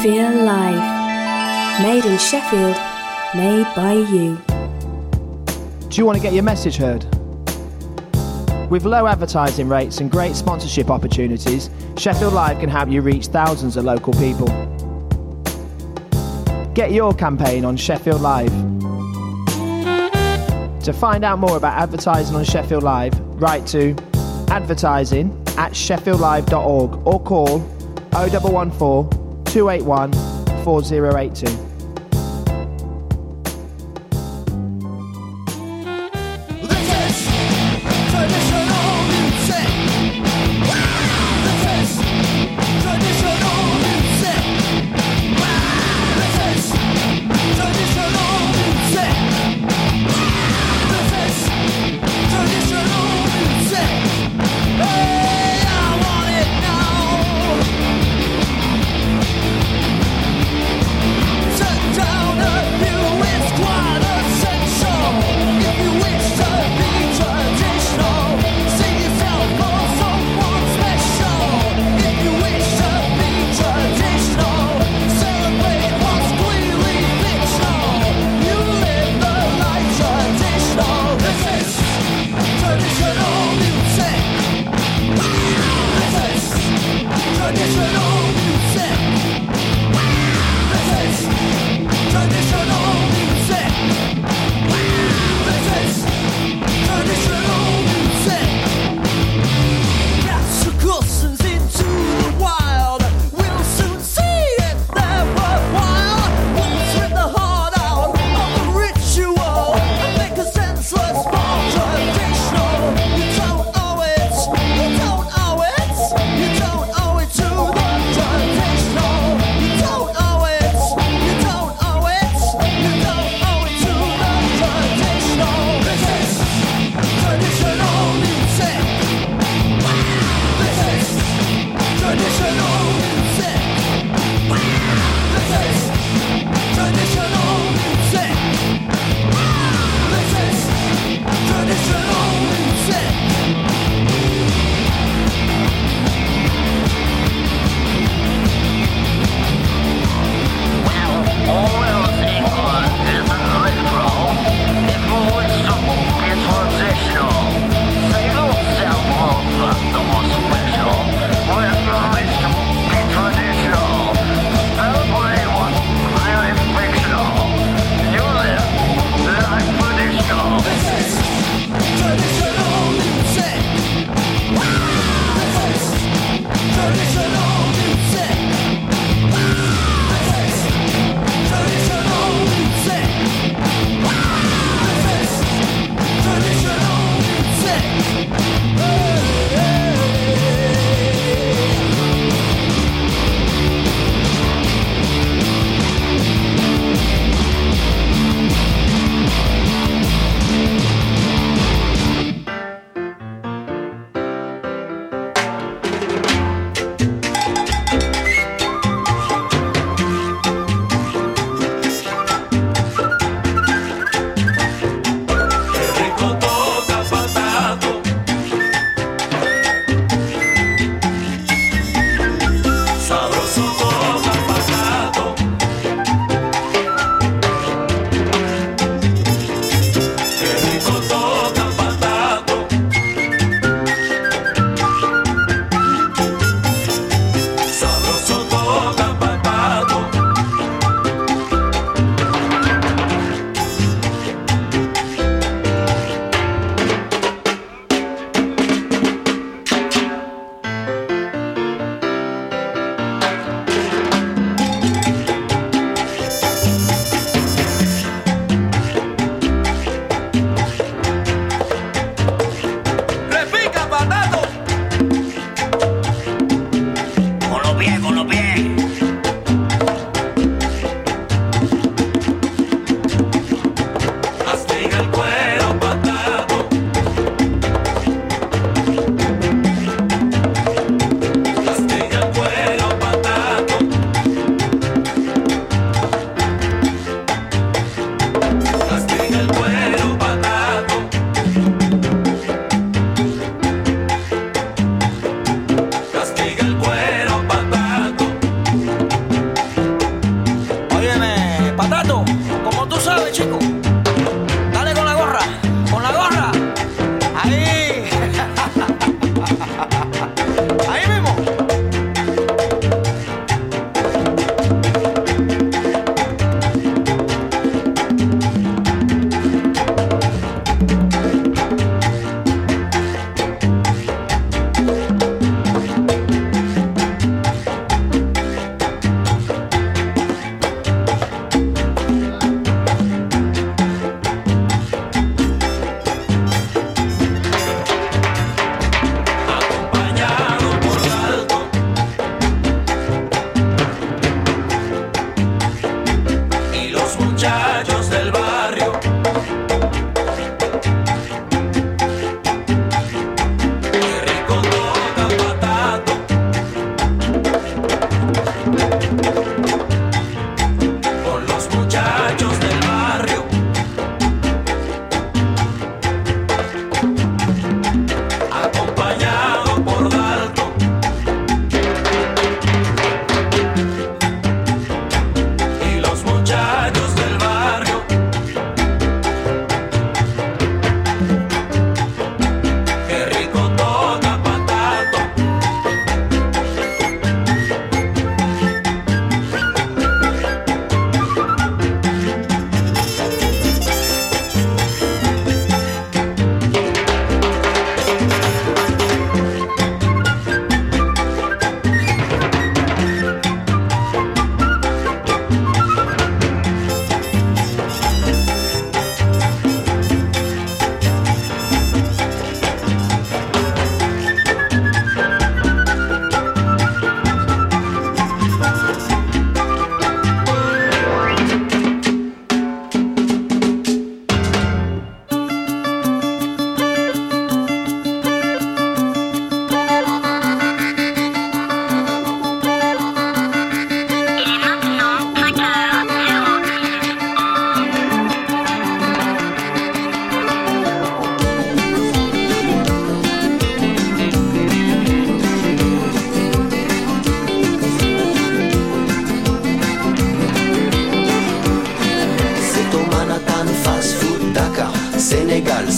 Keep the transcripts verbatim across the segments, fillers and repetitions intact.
Sheffield Live. Made in Sheffield, made by you. Do you want to get your message heard? With low advertising rates and great sponsorship opportunities, Sheffield Live can help you reach thousands of local people. Get your campaign on Sheffield Live. To find out more about advertising on Sheffield Live, write to advertising at sheffield live dot org or call oh one one four, two eight one, four oh eight two. Hey, I want it now.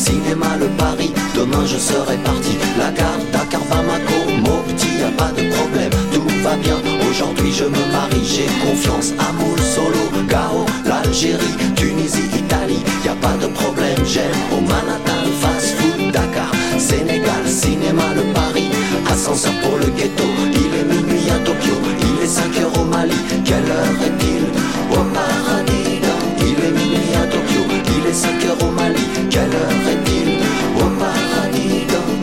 cinéma le Paris, demain je serai parti. La gare, Dakar, Bamako, Mopti, y a pas de problème, tout va bien. Aujourd'hui je me marie, j'ai confiance, amour, solo, Gao, l'Algérie, Tunisie, Italie, y a pas de problème, j'aime au Manhattan, fast food, Dakar, Sénégal, cinéma le Paris, ascenseur pour le ghetto, il est minuit à Tokyo, il est cinq heures au Mali, quelle heure est-il au paradis? Il est minuit à Tokyo, il est cinq heures au Mali, quelle heure est-il au paradis?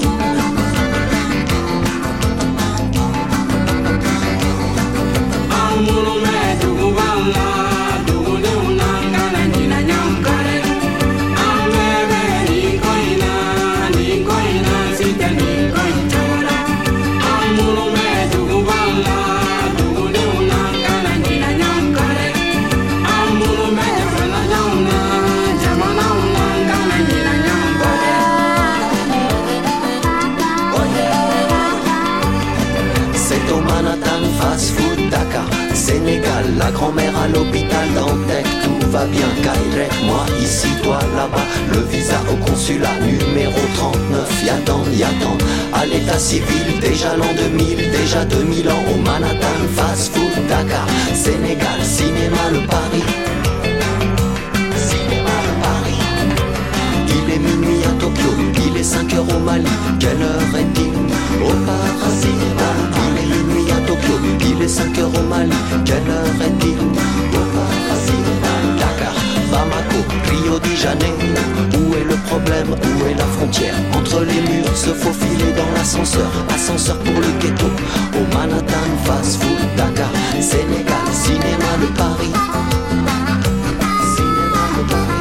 Sénégal, la grand-mère à l'hôpital Dantec, tout va bien, Kairek, moi ici, toi là-bas, le visa au consulat, numéro trente-neuf, y'attend, y'attend, à l'état civil, déjà l'an deux mille, déjà deux mille ans, au Manhattan, fast food, Dakar, Sénégal, cinéma le Paris, cinéma le Paris, il est minuit à Tokyo, il est cinq heures au Mali, quelle heure est-il au paradis? Il est minuit à Tokyo, il est cinq heures au Mali, quelle heure est-il au paradis? Dakar, Bamako, Rio de Janeiro, où est le problème, où est la frontière? Entre les murs, se faufiler dans l'ascenseur, ascenseur pour le ghetto, au Manhattan, fast food, Dakar, Sénégal, cinéma le Paris, cinéma le Paris.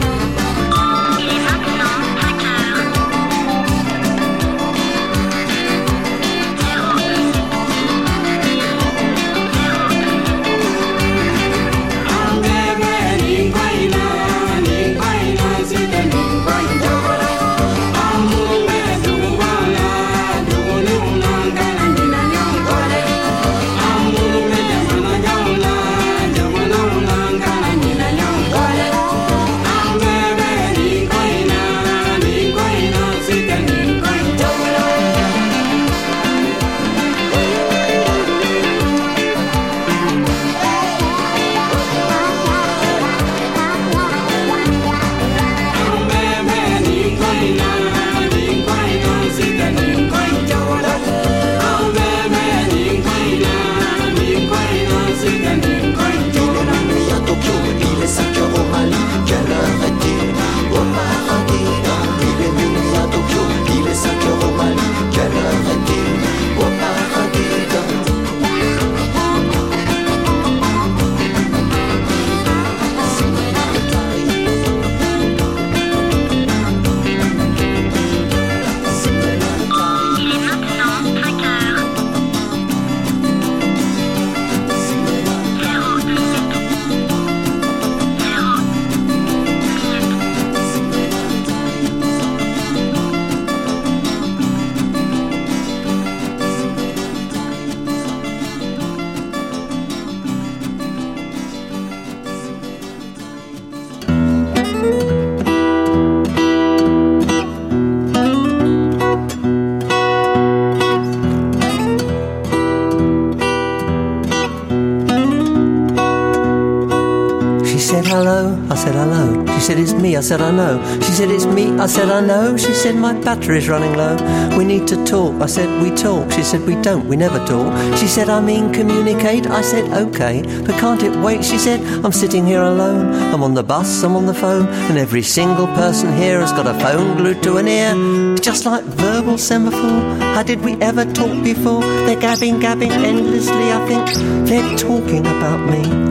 I said, hello. She said, it's me. I said, I know. She said, it's me. I said, I know. She said, my battery's running low. We need to talk. I said, we talk. She said, we don't. We never talk. She said, I mean communicate. I said, okay. But can't it wait? She said, I'm sitting here alone. I'm on the bus. I'm on the phone. And every single person here has got a phone glued to an ear. It's just like verbal semaphore. How did we ever talk before? They're gabbing, gabbing endlessly. I think they're talking about me.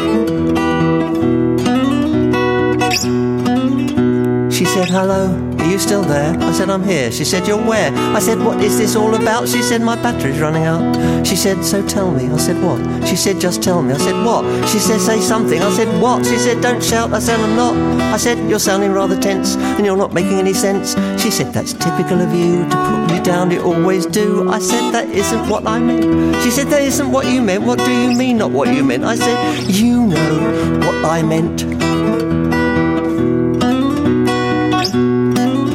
She said, hello, are you still there? I said, I'm here. She said, you're where? I said, what is this all about? She said, my battery's running out. She said, so tell me. I said, what? She said, just tell me. I said, what? She said, say something. I said, what? She said, don't shout. I said, I'm not. I said, you're sounding rather tense and you're not making any sense. She said, that's typical of you to put me down. You always do. I said, that isn't what I meant. She said, that isn't what you meant. What do you mean, not what you meant? I said, you know what I meant.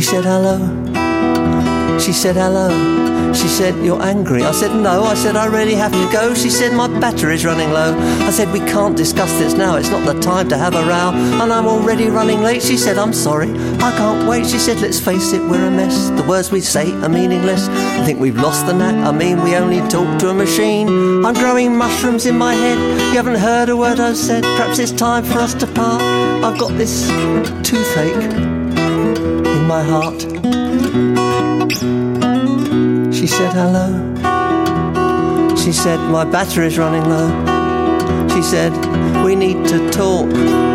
said hello. She said hello. She said, you're angry. I said, no. I said, I really have to go. She said, my battery's running low. I said, we can't discuss this now. It's not the time to have a row. And I'm already running late. She said, I'm sorry. I can't wait. She said, let's face it, we're a mess. The words we say are meaningless. I think we've lost the knack. I mean, we only talk to a machine. I'm growing mushrooms in my head. You haven't heard a word I've said. Perhaps it's time for us to part. I've got this toothache in my heart. She said hello. She said my battery's running low. She said we need to talk.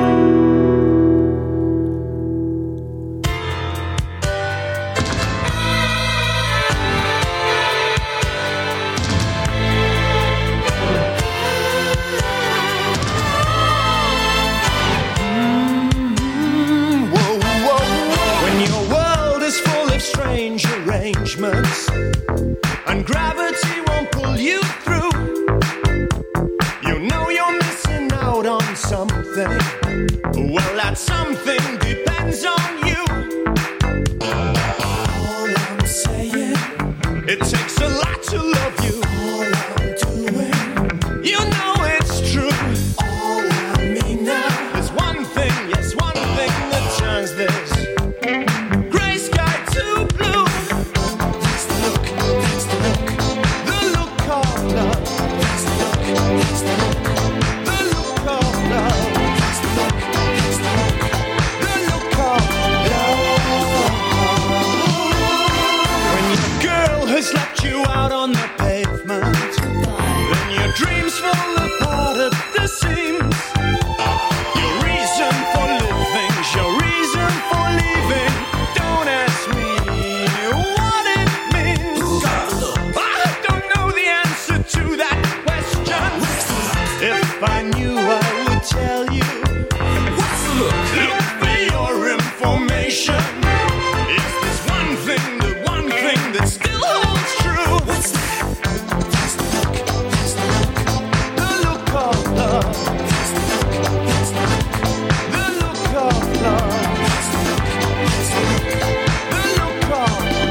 When your world is full of strange arrangements and gravity won't pull you through, you know you're missing out on something. Well, that something depends on you. All I'm saying, it takes a lot to love you. All I'm doing, you know it's true. All I mean now is one thing, yes, one thing that turns this gray sky to blue. That's the look, that's the look, the look of love. That's the look, that's the look, the look of love. That's the look, that's the look, the look of love. When your girl has left you out on the pavement, then your dreams fall apart at the seams. Your reason for living, your reason for leaving. Don't ask me what it means. I don't know the answer to that question. If I knew, I would tell you. Look for your information. Is this one thing, the one thing that still holds true? What's that? That's the look, that's the look, the look of love. That's the look, that's the look, the look of love. That's the look, that's the look, the look of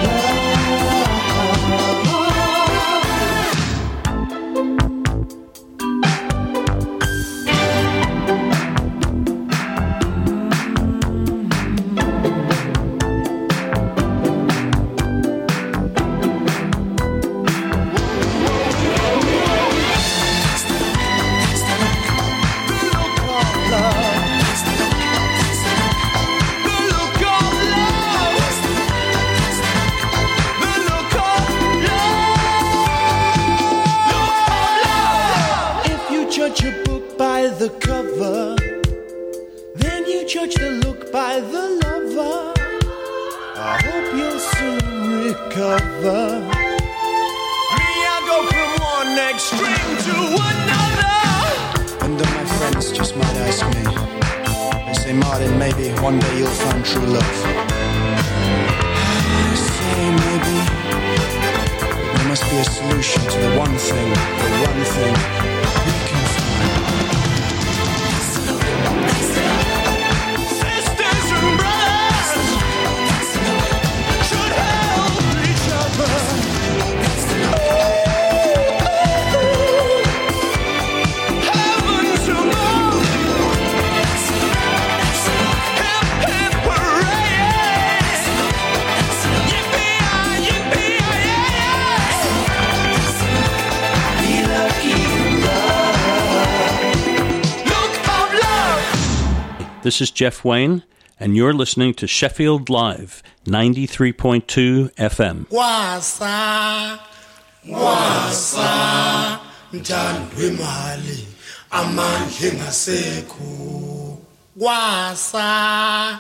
judge a book by the cover, then you judge the look by the lover. I hope you'll soon recover. Me, I go from one extreme to another. And then my friends just might ask me, they say, Martin, maybe one day you'll find true love. I say maybe there must be a solution to the one thing, the one thing we can find. Sisters and brothers should help each other. Heavens above, hip hip hooray! Yippee-yi, yippee-yi-yi! Be lucky in love. Look of love. This is Jeff Wayne, and you're listening to Sheffield Live, ninety-three point two F M. Wasa, wasa, mthandi wemali, amandla ngasekho. Wasa,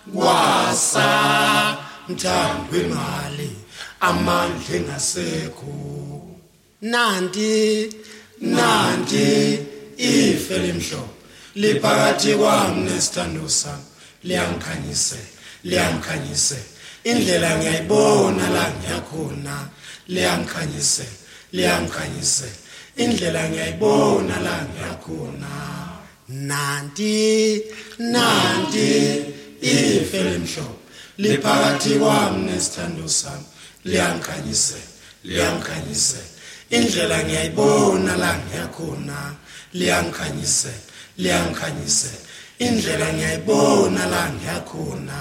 wasa, mthandi wemali, amandla ngasekho. Nandi, nandi, ife limhlo, liphakathi kwami nesithando sami, liyangikhanyise, liyangikhanyise. Indlela ngiyayibona la ngiyakhona, liyangikhanyise, liyangikhanyise. Indlela ngiyayibona la ngiyakhona. Nanti, nanti, ife limhlo, liphakathi kwami nesithando sami liyangikhanyisela liyangikhanyisela indlela ngiyayibona la ngiyakhona liyangikhanyisela liyangikhanyisela indlela ngiyayibona la ngiyakhona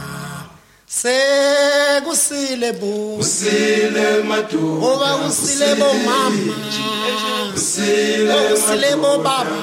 sekusile bo usile madu oba usile bo mama usile usile bo baba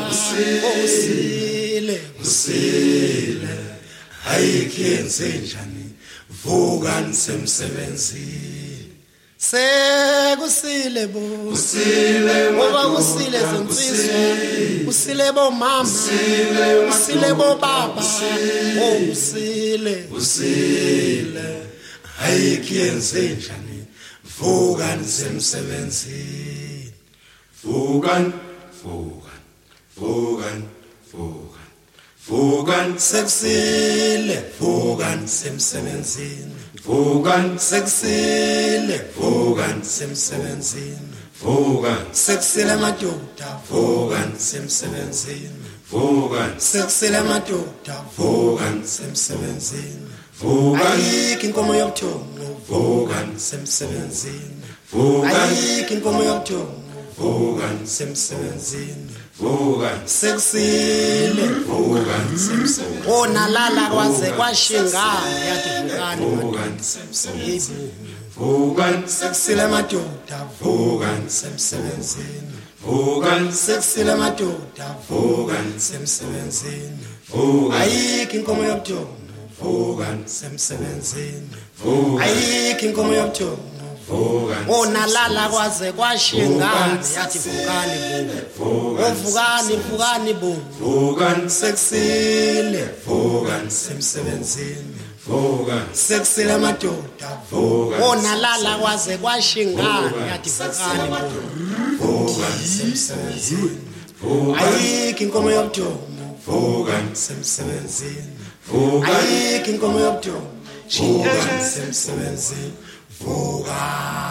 usile usile ayikhenze njani vuka nisemsebenzini sekusile bo usile oba usile zinsizwa usile bo mama usile bo baba usile usile ayikhenze njani vuka nisemsebenzini vuka vuka vuka vuka vuka sekusile vuka nisemsebenzini vuka sekusile vuka nisemsebenzini vuka sekusile madoda vuka nisemsebenzini vuka sekusile madoda vuka nisemsebenzini vuka ayikho inkomo yobuthongo vuka nisemsebenzini vuka ayikho inkomo yobuthongo vuka nisemsebenzini vuka sekusile vuka nisemsebenzini ona lala kwaze kwashingana yathi vukani vuka nisemsebenzini vuka sekusile madoda vuka nisemsebenzini vuka sekusile madoda vuka nisemsebenzini vuka ayikho inkomo yobuthongo vuka nisemsebenzini vuka ayikho inkomo yobuthongo vuka ona lala kwaze kwashingana yathi vukani bo ovukani vukani bo vuka sekusile vuka nisemsebenzini vuka sekusile madoda vuka ona lala kwaze kwashingana yathi vukani bo vuka nisemsebenzini vuka ayikho inkomo yobuthongo vuka nisemsebenzini vuka ayikho inkomo yobuthongo vuka nisemsebenzini vuka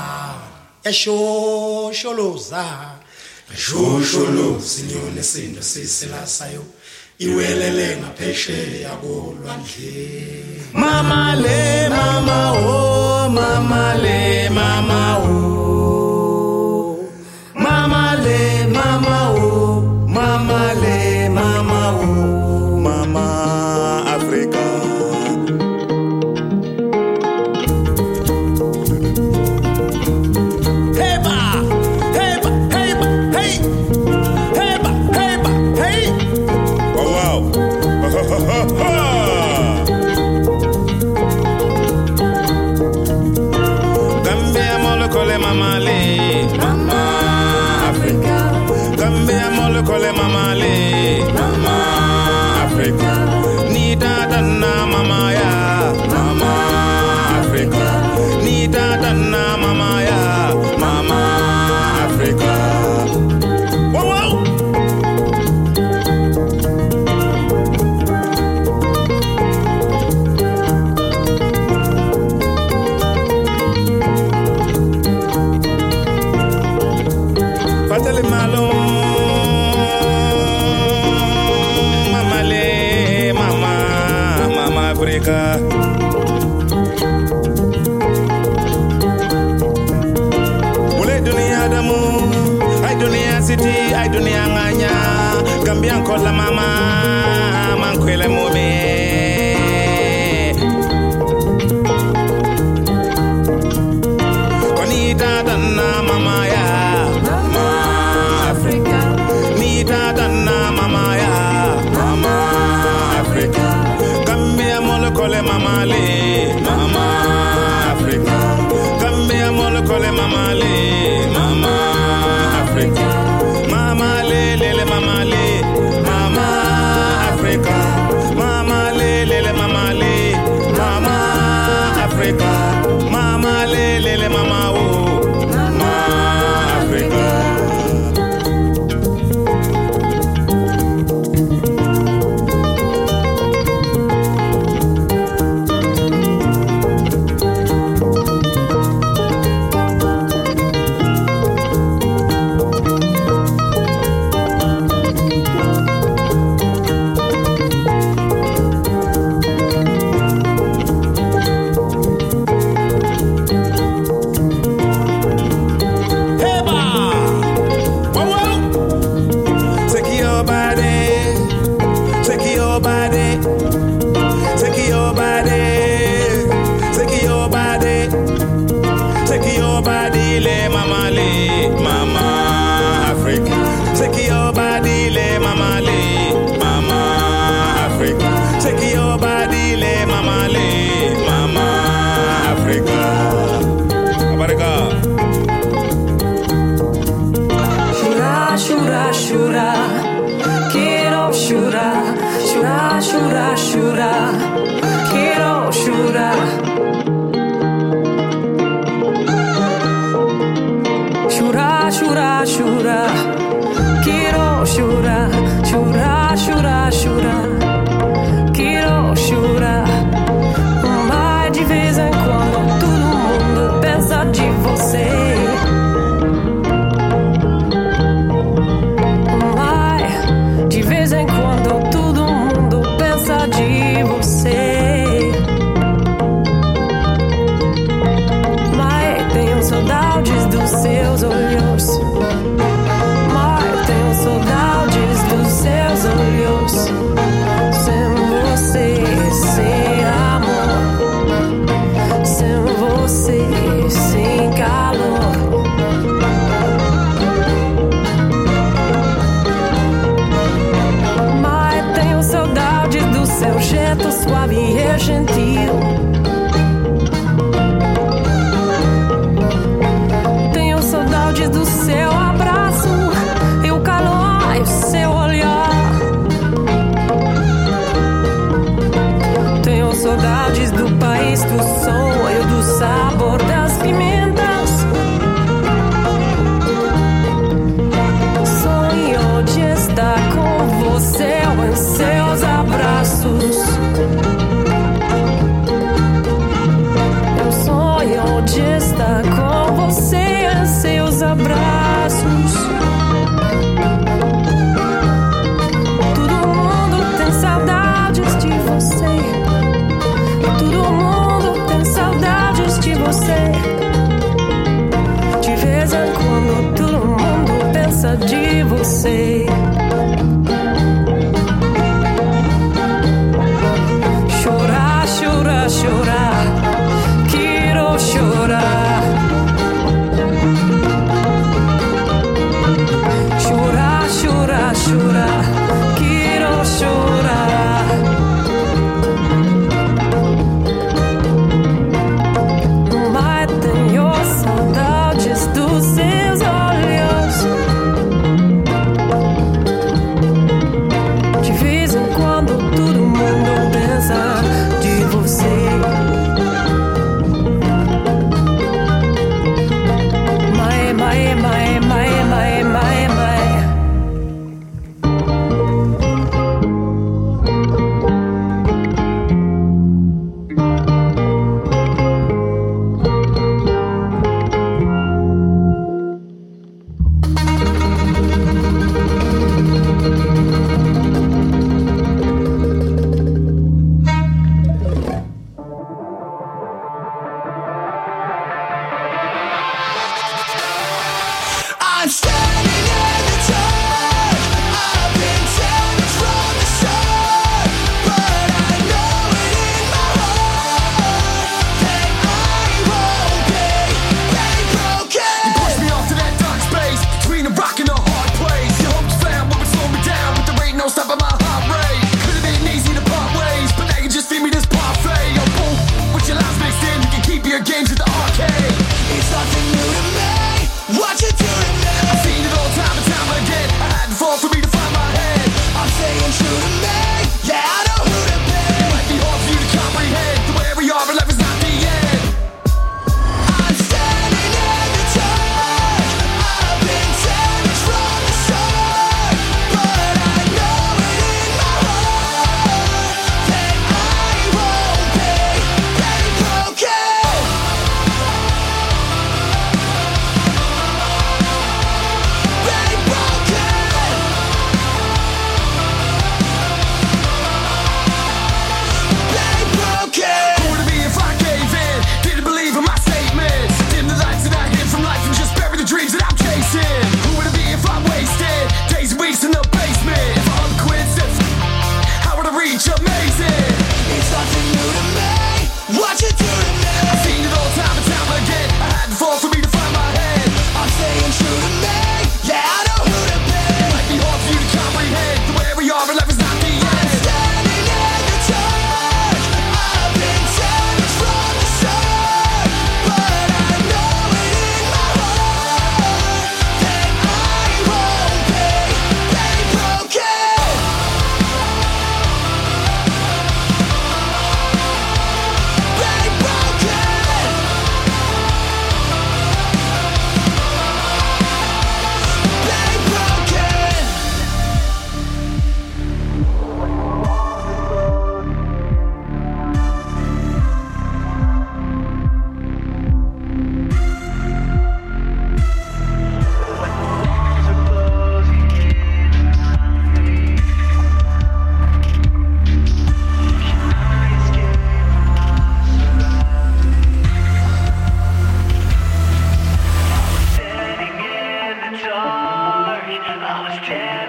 eshosholoza shosholozi nyone sindo sisilasayo iwelele ngaphesheya kolwandle Mama le mama oh mama le mama oh mama le mama oh mama le mama oh mama Africa Heba heba heba hey heba heba hey wow wow Kole mama le mama Africa Gambia mole kole mama le mama Africa ni dada na mama ya mama Africa ni dada na mama ya mama Africa wow wow Patele malo mama le mama mama Africa Mule dunia damu ai dunia city ai dunia nganya Gambia kola mama mankwele mobe Koni dada na mama ya mama ya mama Africa Gambia mole kole mama le mama Africa Gambia mole kole mama le mama Africa mama le le le mama le mama Africa mama chorar, chorar. Quero chorar, chorar, chorar, chorar. Quero chorar. Chorar, chorar, chorar. Quero chorar, chorar, chorar, chorar. Quero chorar. Mas de vez em quando todo mundo pensa de você. Mas de vez em quando todo mundo pensa de você. Mas tenho saudades dos seus olhos. Mas tenho saudades dos seus olhos. Sem você, sem amor. Sem você, sem calor. Mas tenho saudades do seu jeito suave e gentil. Tenho saudades do seu abraço e o calor e o seu olhar. Tenho saudades do país do sol e do sabor das pimentas. Sonho de estar com você em seus abraços. Eu sonho de estar com você em seus abraços. Todo mundo tem saudades de você. Todo mundo tem saudades de você. De vez em quando todo mundo pensa de você. Chorar, chorar, chorar. Quero chorar. Chorar, chorar, chorar. Quero chorar. Mas tenho saudades dos seus olhos.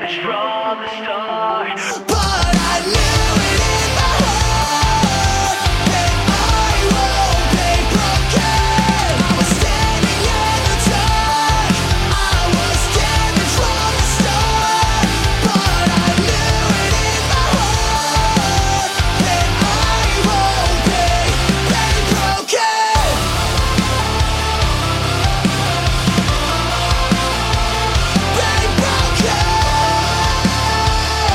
damaged from the start. But I knew it in my heart that I won't be broken. I was standing in the dark, I was damaged from the start. But I knew it in my heart that I won't be, be broken. Be broken.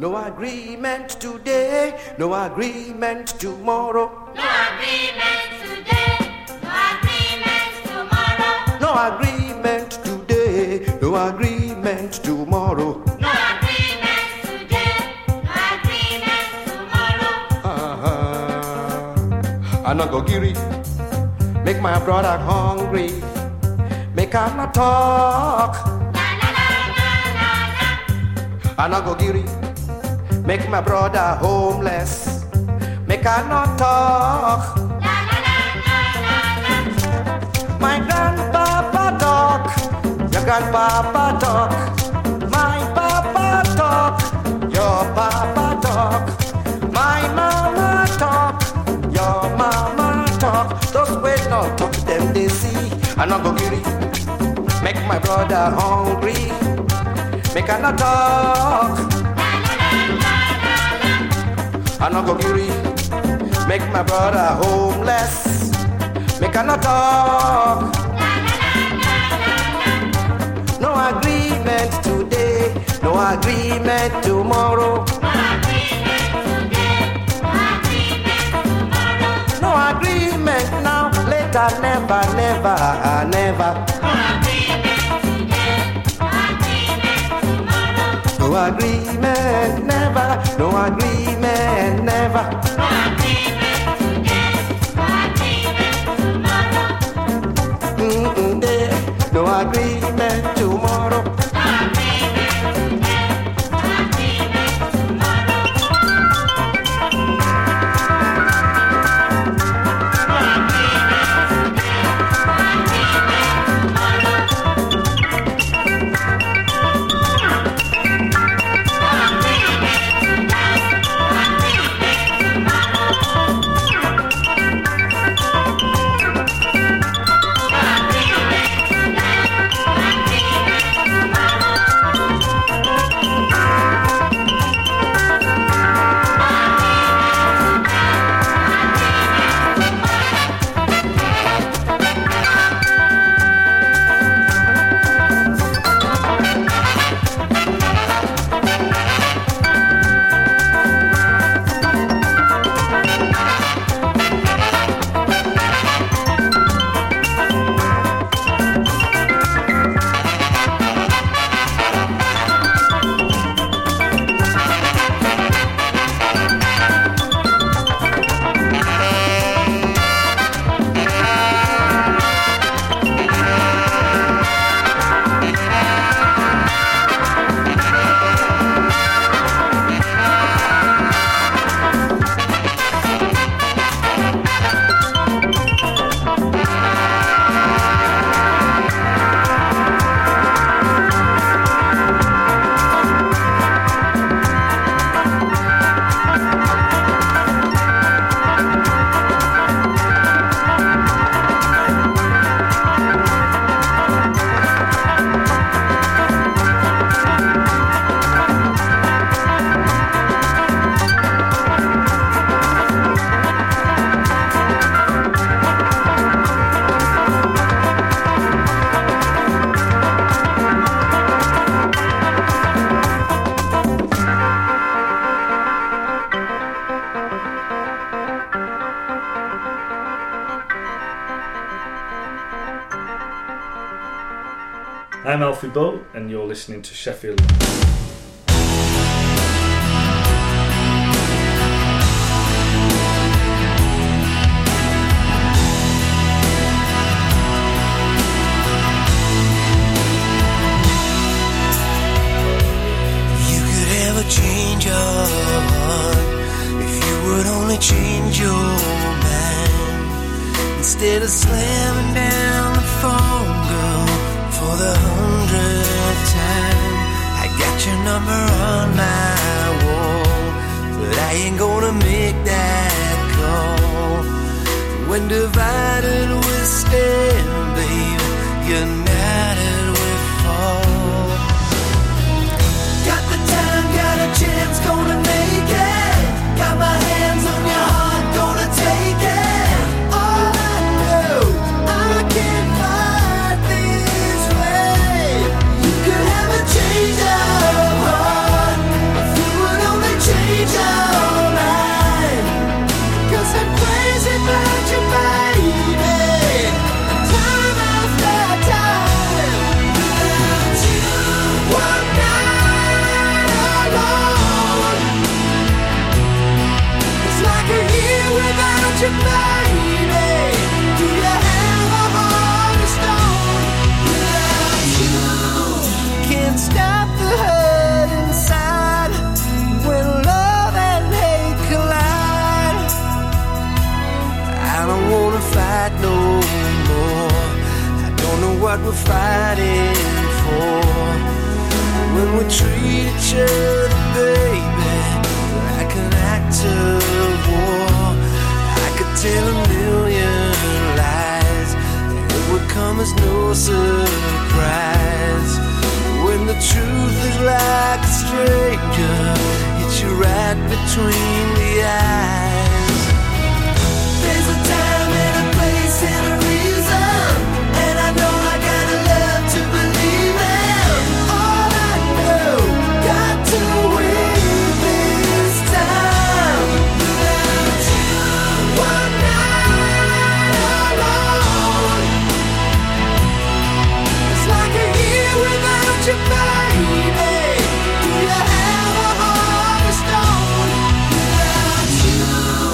no agreement today, no agreement tomorrow. No agreement today, no agreement tomorrow. No agreement today, no agreement tomorrow. No agreement today, no agreement tomorrow. Uh-huh. I no go giri, make my brother hungry, make her not talk. I no go giri, make my brother homeless, make her not talk. My grandpapa talk, your grandpapa talk. My papa talk, your papa talk. My mama talk, your mama talk. Those wait not talk, them they see. I no go giri, make my brother hungry, make her not talk. I no go giri, make my brother homeless, make her not talk. No agreement today, no agreement tomorrow. No agreement now, later, never, never, never. No agreement, never. No agreement, never. No agreement today, no agreement tomorrow. Mm-mm, yeah. No agreement tomorrow. No agreement today, no agreement tomorrow. No agreement today, no I'm Alfie Boat, and you're listening to Sheffield. Change your heart if you would only change your mind. Instead of slamming down the phone, girl, for the hundredth time. I got your number on my wall, but I ain't gonna make that call. When divided we stand, babe, united we fall. Got the time, got a chance, gonna make it. Got my hands on your heart, gonna take it. All I know, I can't fight this way. You could have a change of heart if you would only what we're fighting for. When we treat each other, baby, like an act of war, I could tell a million lies, and it would come as no surprise. When the truth is like a stranger, hits you right between the eyes. There's a time and a place and a reason, and I know I gotta love to believe in. All I know, got to win this time. Without you, one night alone, it's like a year without you, baby. Do you have a heart of stone? Without you.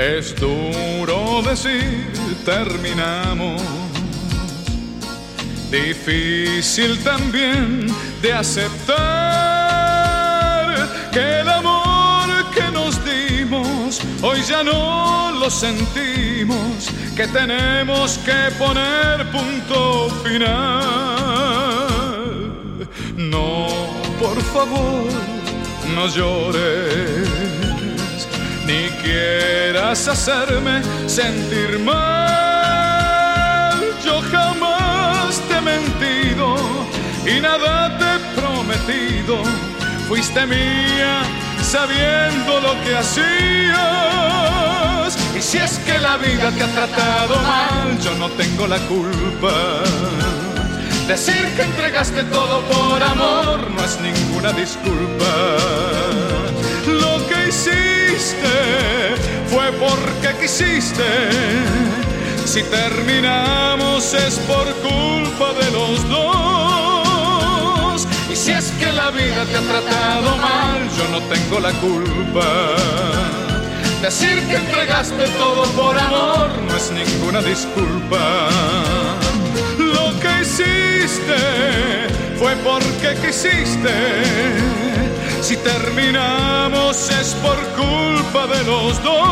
Es duro decir terminamos, difícil también de aceptar que el amor que nos dimos hoy ya no lo sentimos, que tenemos que poner punto final. No, por favor, no llores, ni quieras hacerme sentir mal. Yo jamás te he mentido y nada te he prometido. Fuiste mía sabiendo lo que hacías. Y si es que la vida te ha tratado mal, yo no tengo la culpa. Decir que entregaste todo por amor no es ninguna disculpa. Lo que hiciste fue porque quisiste. Si terminamos es por culpa de los dos. Y si es que la vida te ha tratado mal, yo no tengo la culpa. Decir que entregaste todo por amor no es ninguna disculpa. Lo que hiciste fue porque quisiste. Si terminamos es por culpa de los dos.